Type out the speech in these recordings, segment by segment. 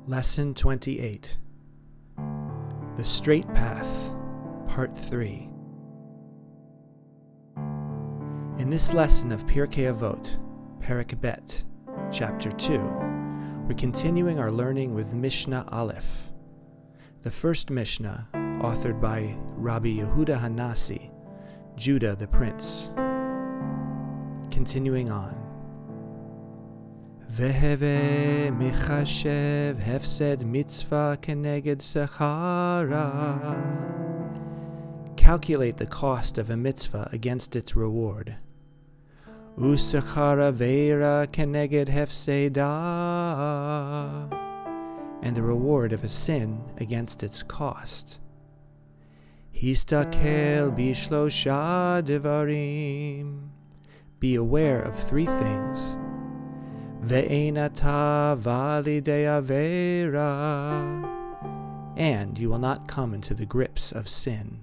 Lesson 28. The Straight Path, Part 3. In this lesson of Pirkei Avot, Perek Bet, Chapter 2, we're continuing our learning with Mishnah Aleph. The first Mishnah, authored by Rabbi Yehuda Hanasi, Judah the Prince. Continuing on. Veheve michashev hefsed mitzvah keneged sechara. Calculate the cost of a mitzvah against its reward. Usechara veira keneged hefseda. And the reward of a sin against its cost. Histakel bishlosha devarim. Be aware of three things. Ve'enata validei avera, and you will not come into the grips of sin.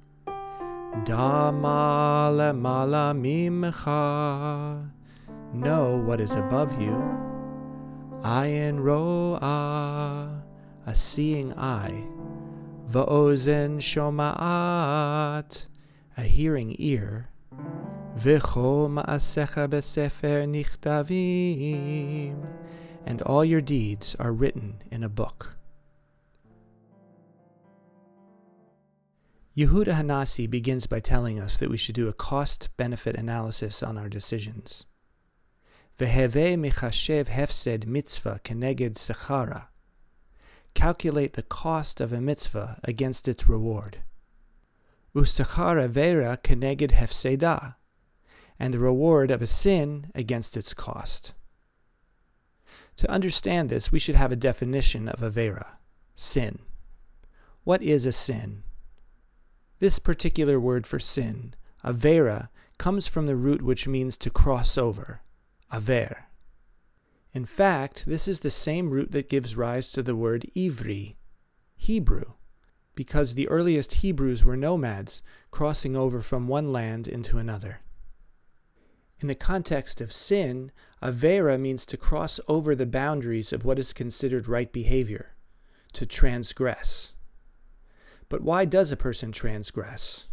Dama lemala mimcha, know what is above you. Ayin ro'a, a seeing eye. Va'ozen shoma'at, a hearing ear. V'chol ma'asecha b'sefer nichtavim, and all your deeds are written in a book. Yehuda Hanasi begins by telling us that we should do a cost-benefit analysis on our decisions. Veheve michashev hefsed mitzvah keneged sechara. Calculate the cost of a mitzvah against its reward. Usechara vera keneged hefseda, and the reward of a sin against its cost. To understand this, we should have a definition of avera, sin. What is a sin? This particular word for sin, avera, comes from the root which means to cross over, aver. In fact, this is the same root that gives rise to the word ivri, Hebrew, because the earliest Hebrews were nomads crossing over from one land into another. In the context of sin, avera means to cross over the boundaries of what is considered right behavior, to transgress. But why does a person transgress?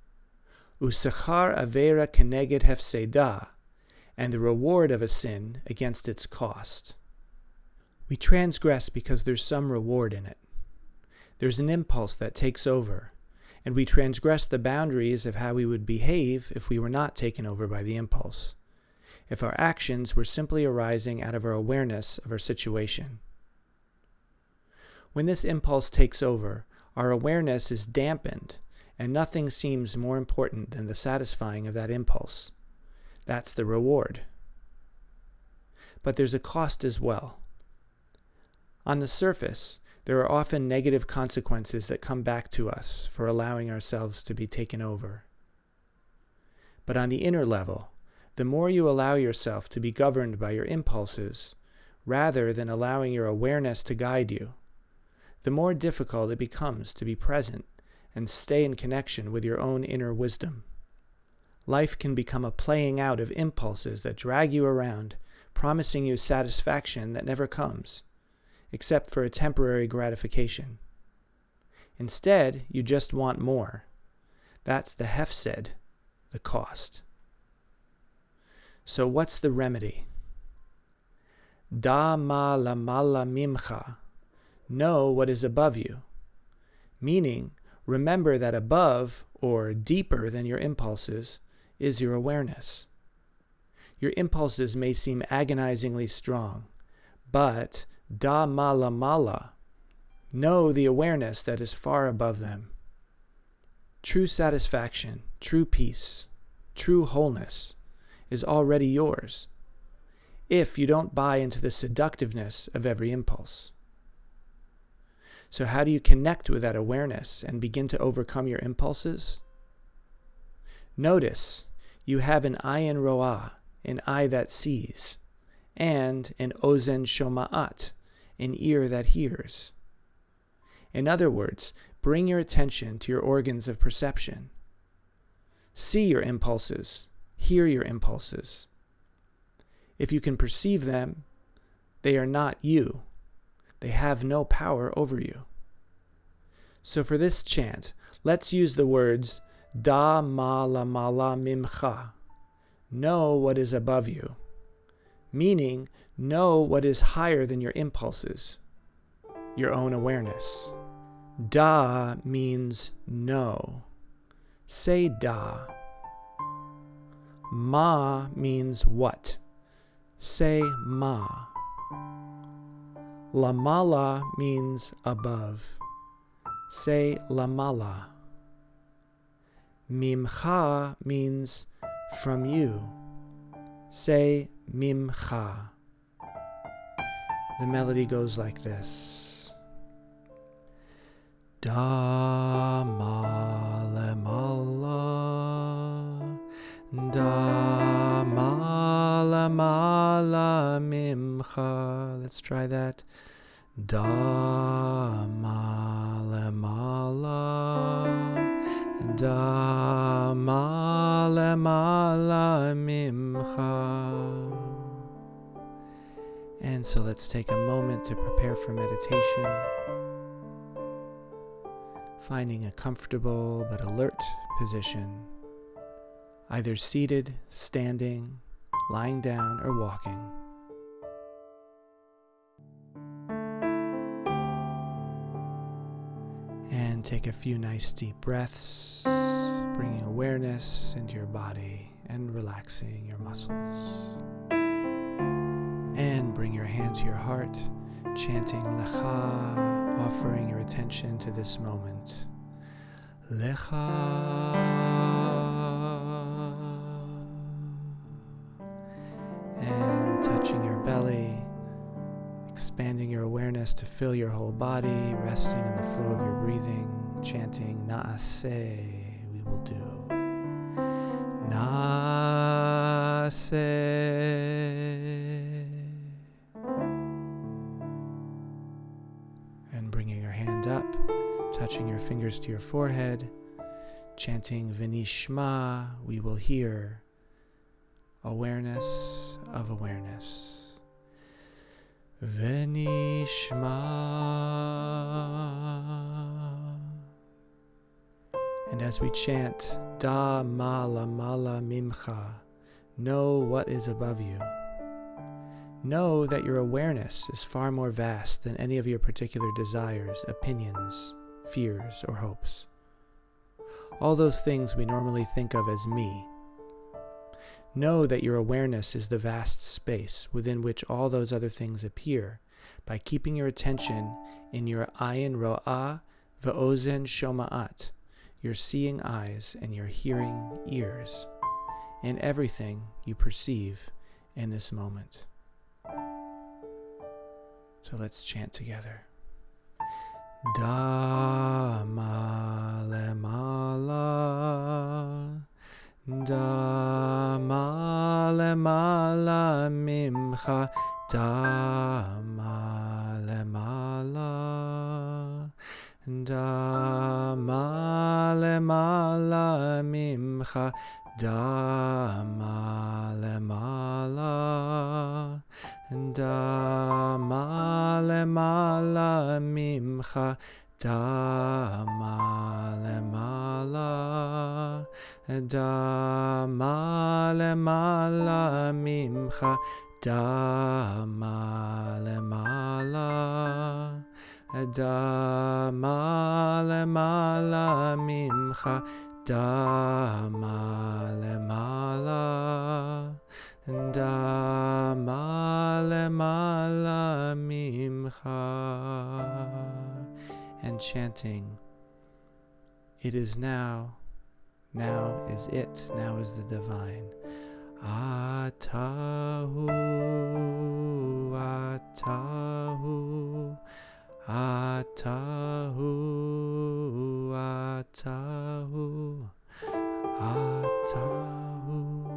Usechar avera keneged hefseda, and the reward of a sin against its cost. We transgress because there's some reward in it. There's an impulse that takes over, and we transgress the boundaries of how we would behave if we were not taken over by the impulse, if our actions were simply arising out of our awareness of our situation. When this impulse takes over, our awareness is dampened, and nothing seems more important than the satisfying of that impulse. That's the reward. But there's a cost as well. On the surface, there are often negative consequences that come back to us for allowing ourselves to be taken over. But on the inner level, the more you allow yourself to be governed by your impulses, rather than allowing your awareness to guide you, the more difficult it becomes to be present and stay in connection with your own inner wisdom. Life can become a playing out of impulses that drag you around, promising you satisfaction that never comes, except for a temporary gratification. Instead, you just want more. That's the hefsed, the cost. So what's the remedy? Da ma lamala mimcha, know what is above you. Meaning, remember that above, or deeper than your impulses, is your awareness. Your impulses may seem agonizingly strong, but da mala mala, know the awareness that is far above them. True satisfaction, true peace, true wholeness is already yours, if you don't buy into the seductiveness of every impulse. So how do you connect with that awareness and begin to overcome your impulses? Notice you have an ayin ro'ah, an eye that sees, and an ozen shoma'at, an ear that hears. In other words, bring your attention to your organs of perception. See your impulses, hear your impulses. If you can perceive them, they are not you. They have no power over you. So for this chant, let's use the words Da mala mala mimcha. Know what is above you. Meaning, know what is higher than your impulses, your own awareness. Da means know. Say da. Ma means what. Say ma. Lamala means above. Say lamala. Mimcha means from you. Say mimcha. The melody goes like this. Da ma le mala, da ma la mala mimcha. Let's try that. Da ma le mala, da ma le mala mimcha. And so let's take a moment to prepare for meditation, finding a comfortable but alert position, either seated, standing, lying down, or walking. And take a few nice deep breaths, bringing awareness into your body and relaxing your muscles. And bring your hand to your heart, chanting Lecha, offering your attention to this moment. Lecha. And touching your belly, expanding your awareness to fill your whole body, resting in the flow of your breathing, chanting Naaseh, we will do. Naaseh. And bringing your hand up, touching your fingers to your forehead, chanting V'nishma, we will hear. Awareness of awareness. V'nishma. And as we chant Da mala mala mimcha, know what is above you. Know that your awareness is far more vast than any of your particular desires, opinions, fears, or hopes. All those things we normally think of as me. Know that your awareness is the vast space within which all those other things appear by keeping your attention in your ayin ro'ah ve'ozen shoma'at, your seeing eyes and your hearing ears, in everything you perceive in this moment. So let's chant together. Da ma le mala, da ma le mala mimcha, da ma le mala, da ma le mala mimcha, da ma le mala, da ma le mala mimcha, da ma le mala, da ma le mala mimcha, da ma le mala, da ma le mala mimcha, da ma le mala, da ma le mala mimcha. And chanting, it is now, now is it, now is the divine. Atahu, Atahu, Atahu, Atahu, Atahu.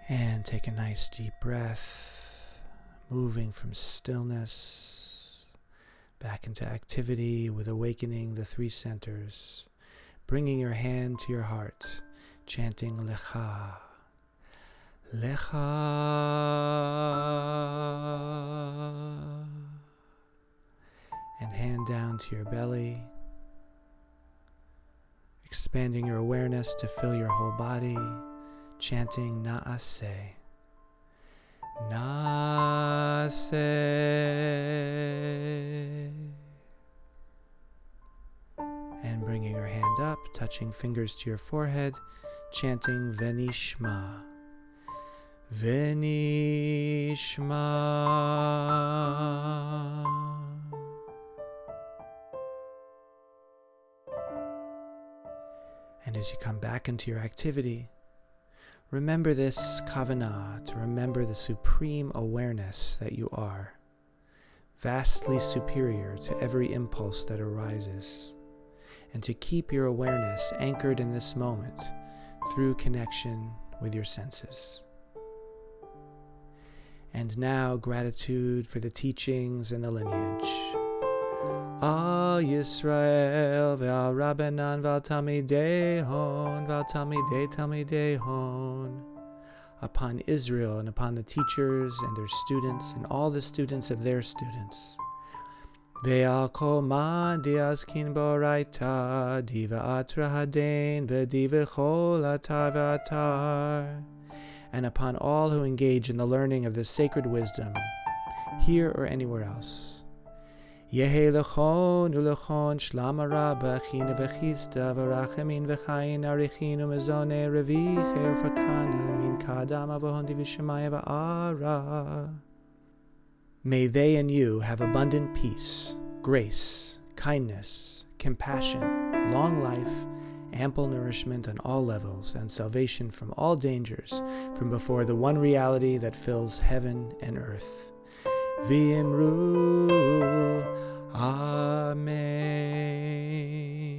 And take a nice deep breath, moving from stillness back into activity with awakening the three centers, bringing your hand to your heart, chanting Lecha, Lecha. And hand down to your belly, expanding your awareness to fill your whole body, chanting Na'aseh, Na'aseh. And bringing your hand up, touching fingers to your forehead, chanting Venishma, Venishma. And as you come back into your activity, remember this kavanah, to remember the supreme awareness that you are, vastly superior to every impulse that arises, and to keep your awareness anchored in this moment through connection with your senses. And now, gratitude for the teachings and the lineage. Al Yisrael ve'al Rabbanan ve'al Talmidei Hon ve'al Talmidei Hon, upon Israel and upon the teachers and their students and all the students of their students. Ve'al kol man diaskin bo'raita diva atra hadein ve'diva chol atar ve'atar, and upon all who engage in the learning of this sacred wisdom, here or anywhere else. Yehe lechon ulechon shlama rabba china v'chista v'rachamin v'chayin arichin u'mezone reviche ufakana min kadam avohondi v'shemaya v'ara. May they and you have abundant peace, grace, kindness, compassion, long life, ample nourishment on all levels, and salvation from all dangers from before the one reality that fills heaven and earth. V'imru, Amen.